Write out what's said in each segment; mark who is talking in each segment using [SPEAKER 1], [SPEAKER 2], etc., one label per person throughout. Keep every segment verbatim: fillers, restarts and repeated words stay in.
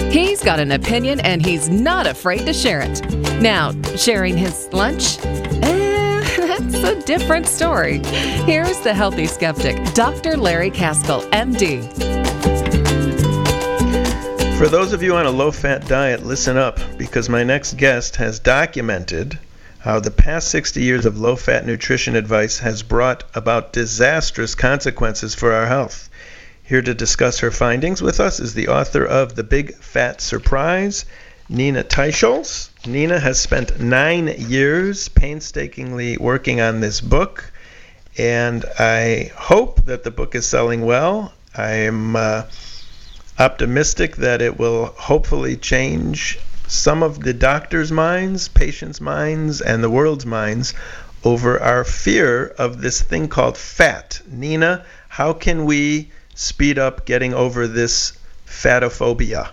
[SPEAKER 1] He's got an opinion and he's not afraid to share it. Now, sharing his lunch? Eh, that's a different story. Here's the healthy skeptic, Doctor Larry Kaskel, M D.
[SPEAKER 2] For those of you on a low-fat diet, listen up, because my next guest has documented how the past sixty years of low-fat nutrition advice has brought about disastrous consequences for our health. Here to discuss her findings with us is the author of The Big Fat Surprise, Nina Teicholz. Nina has spent nine years painstakingly working on this book, and I hope that the book is selling well. I am uh, optimistic that it will hopefully change some of the doctors' minds, patients' minds, and the world's minds over our fear of this thing called fat. Nina, how can we speed up getting over this fatophobia?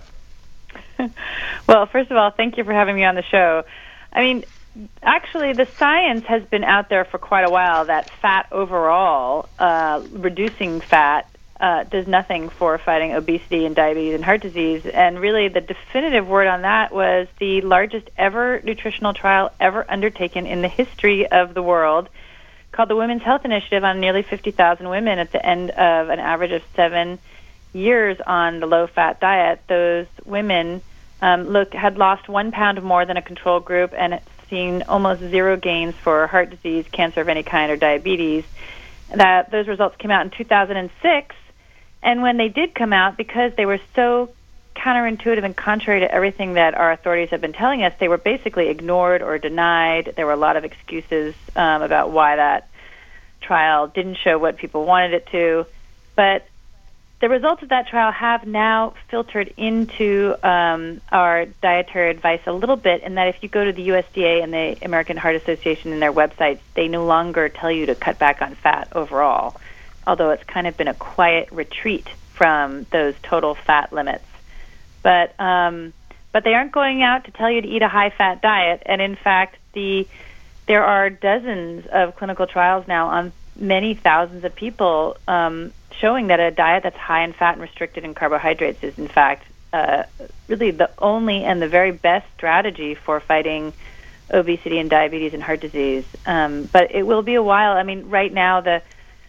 [SPEAKER 3] Well, first of all, thank you for having me on the show. I mean, actually, the science has been out there for quite a while that fat overall, uh, reducing fat, uh, does nothing for fighting obesity and diabetes and heart disease. And really, the definitive word on that was the largest ever nutritional trial ever undertaken in the history of the world, called the Women's Health Initiative, on nearly fifty thousand women at the end of an average of seven years on the low-fat diet. Those women um, look had lost one pound more than a control group and seen almost zero gains for heart disease, cancer of any kind, or diabetes. That those results came out in two thousand six, and when they did come out, because they were so counterintuitive and contrary to everything that our authorities have been telling us, they were basically ignored or denied. There were a lot of excuses um, about why that trial didn't show what people wanted it to. But the results of that trial have now filtered into um, our dietary advice a little bit, in that if you go to the U S D A and the American Heart Association in their websites, they no longer tell you to cut back on fat overall, although it's kind of been a quiet retreat from those total fat limits. But um, but they aren't going out to tell you to eat a high-fat diet. And in fact, the there are dozens of clinical trials now on many thousands of people um, showing that a diet that's high in fat and restricted in carbohydrates is, in fact, uh, really the only and the very best strategy for fighting obesity and diabetes and heart disease. Um, but it will be a while. I mean, right now, the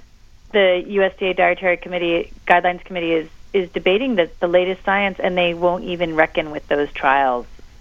[SPEAKER 3] the U S D A Dietary Committee Guidelines Committee is is debating the, the latest science, and they won't even reckon with those trials.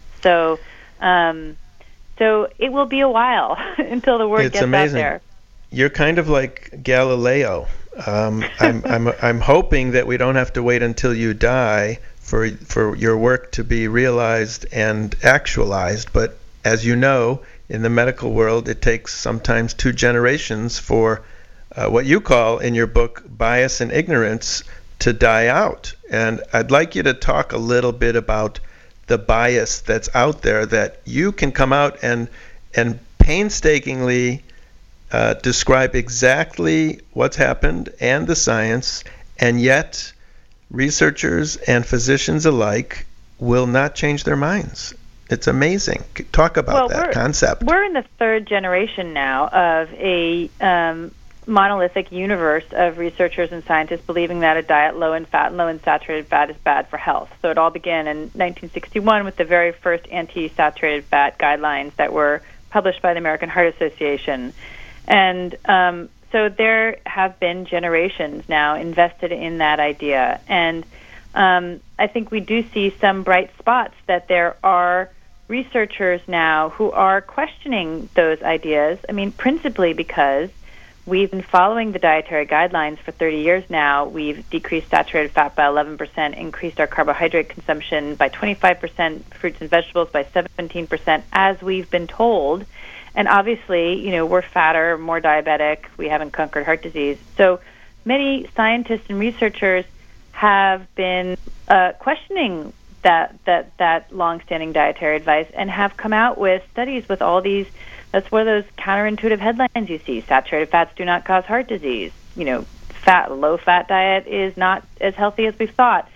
[SPEAKER 3] So um, so it will be a while until the word
[SPEAKER 2] it's
[SPEAKER 3] gets
[SPEAKER 2] amazing.
[SPEAKER 3] out there.
[SPEAKER 2] You're kind of like Galileo. Um, I'm, I'm, I'm hoping that we don't have to wait until you die for, for your work to be realized and actualized. But as you know, in the medical world, it takes sometimes two generations for uh, what you call in your book bias and ignorance to die out. And I'd like you to talk a little bit about the bias that's out there, that you can come out and and painstakingly uh, describe exactly what's happened and the science, and yet researchers and physicians alike will not change their minds. It's amazing. Talk about
[SPEAKER 3] well,
[SPEAKER 2] that
[SPEAKER 3] we're,
[SPEAKER 2] concept.
[SPEAKER 3] We're in the third generation now of a um, monolithic universe of researchers and scientists believing that a diet low in fat and low in saturated fat is bad for health. So it all began in nineteen sixty-one with the very first anti-saturated fat guidelines that were published by the American Heart Association. And um, so there have been generations now invested in that idea. And um, I think we do see some bright spots, that there are researchers now who are questioning those ideas. I mean, principally because we've been following the dietary guidelines for thirty years now. We've decreased saturated fat by eleven percent, increased our carbohydrate consumption by twenty-five percent, fruits and vegetables by seventeen percent, as we've been told. And obviously, you know, we're fatter, more diabetic. We haven't conquered heart disease. So many scientists and researchers have been uh, questioning that that that long-standing dietary advice, and have come out with studies with all these. That's one of those counterintuitive headlines you see. Saturated fats do not cause heart disease. You know, fat, low-fat diet is not as healthy as we've thought.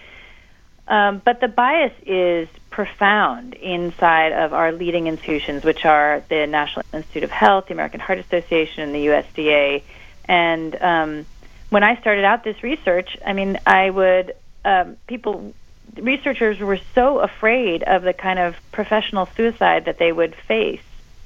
[SPEAKER 3] Um, but the bias is profound inside of our leading institutions, which are the National Institute of Health, the American Heart Association, and the U S D A. And um, when I started out this research, I mean, I would um, people researchers were so afraid of the kind of professional suicide that they would face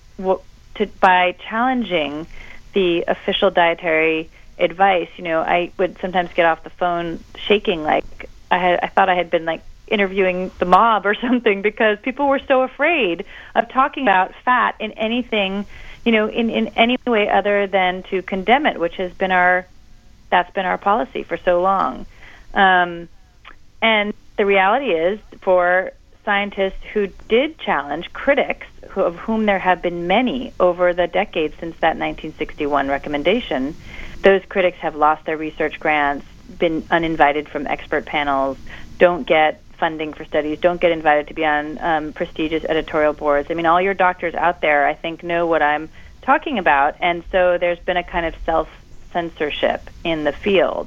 [SPEAKER 3] to, by challenging the official dietary advice. You know, I would sometimes get off the phone shaking, like I had, I thought I had been like interviewing the mob or something, because people were so afraid of talking about fat in anything, you know, in, in any way other than to condemn it, which has been our, that's been our policy for so long. Um, and the reality is, for scientists who did challenge, critics, who, of whom there have been many over the decades since that nineteen sixty-one recommendation, those critics have lost their research grants, been uninvited from expert panels, don't get funding for studies, don't get invited to be on um, prestigious editorial boards. I mean, all your doctors out there, I think, know what I'm talking about, and so there's been a kind of self-censorship in the field.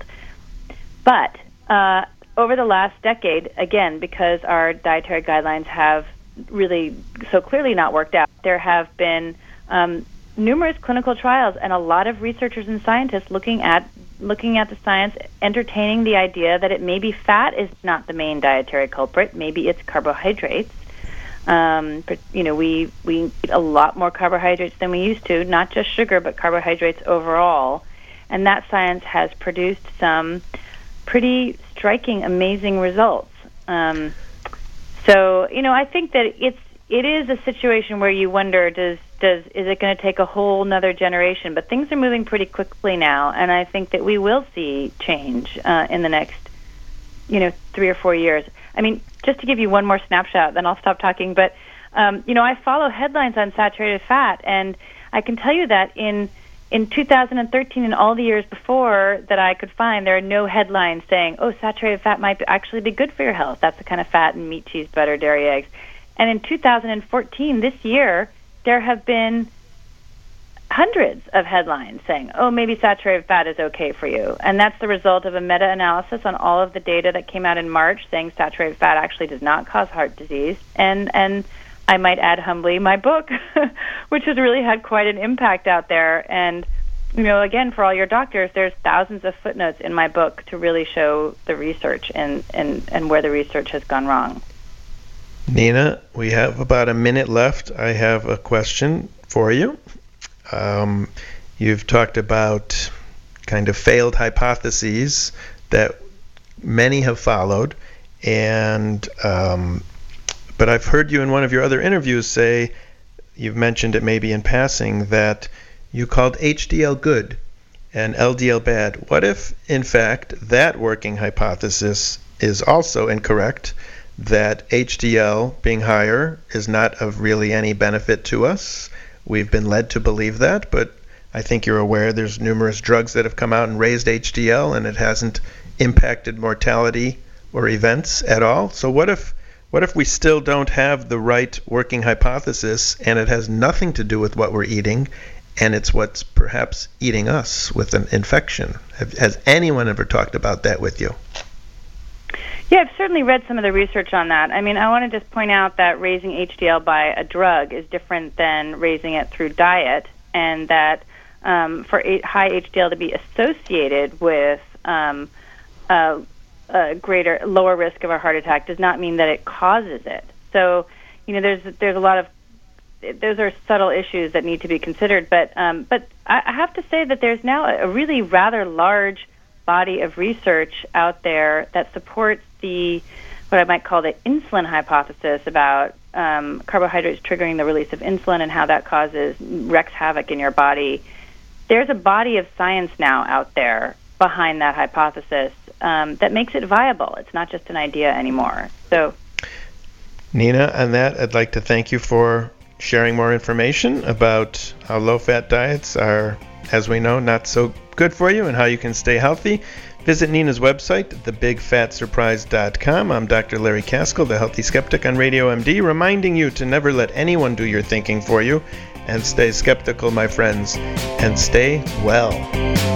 [SPEAKER 3] But uh, over the last decade, again, because our dietary guidelines have really so clearly not worked out, there have been um, numerous clinical trials and a lot of researchers and scientists looking at looking at the science, entertaining the idea that it maybe fat is not the main dietary culprit, maybe it's carbohydrates. Um, but, you know, we, we eat a lot more carbohydrates than we used to, not just sugar, but carbohydrates overall. And that science has produced some pretty striking, amazing results. Um, so, you know, I think that it's it is a situation where you wonder, does does is it going to take a whole nother generation? But things are moving pretty quickly now, and I think that we will see change uh, in the next, you know, three or four years. I mean, just to give you one more snapshot, then I'll stop talking. But um, you know, I follow headlines on saturated fat, and I can tell you that in in two thousand thirteen and all the years before that I could find, there are no headlines saying, "Oh, saturated fat might actually be good for your health." That's the kind of fat in meat, cheese, butter, dairy, eggs. And in two thousand fourteen, this year, there have been hundreds of headlines saying, oh, maybe saturated fat is okay for you. And that's the result of a meta-analysis on all of the data that came out in March saying saturated fat actually does not cause heart disease. And, and I might add humbly, my book, which has really had quite an impact out there. And, you know, again, for all your doctors, there's thousands of footnotes in my book to really show the research and, and, and where the research has gone wrong.
[SPEAKER 2] Nina, we have about a minute left. I have a question for you. Um, you've talked about kind of failed hypotheses that many have followed, and um, but I've heard you in one of your other interviews say, you've mentioned it maybe in passing, that you called H D L good and L D L bad. What if, in fact, that working hypothesis is also incorrect, that H D L being higher is not of really any benefit to us? We've been led to believe that, but I think you're aware there's numerous drugs that have come out and raised H D L, and it hasn't impacted mortality or events at all. So what if what if we still don't have the right working hypothesis, and it has nothing to do with what we're eating, and it's what's perhaps eating us with an infection? Have, has anyone ever talked about that with you?
[SPEAKER 3] Yeah, I've certainly read some of the research on that. I mean, I want to just point out that raising H D L by a drug is different than raising it through diet, and that um, for a- high H D L to be associated with um, a, a greater, lower risk of a heart attack does not mean that it causes it. So, you know, there's there's a lot of those are subtle issues that need to be considered. But um, but I, I have to say that there's now a really rather large body of research out there that supports the what I might call the insulin hypothesis about um, carbohydrates triggering the release of insulin and how that causes wreaks havoc in your body. There's a body of science now out there behind that hypothesis um, that makes it viable. It's not just an idea anymore. So,
[SPEAKER 2] Nina, on that, I'd like to thank you for sharing more information about how low-fat diets are, as we know, not so good for you and how you can stay healthy. Visit Nina's website, the big fat surprise dot com. I'm Doctor Larry Kaskel, the Healthy Skeptic on Radio M D, reminding you to never let anyone do your thinking for you, and stay skeptical, my friends, and stay well.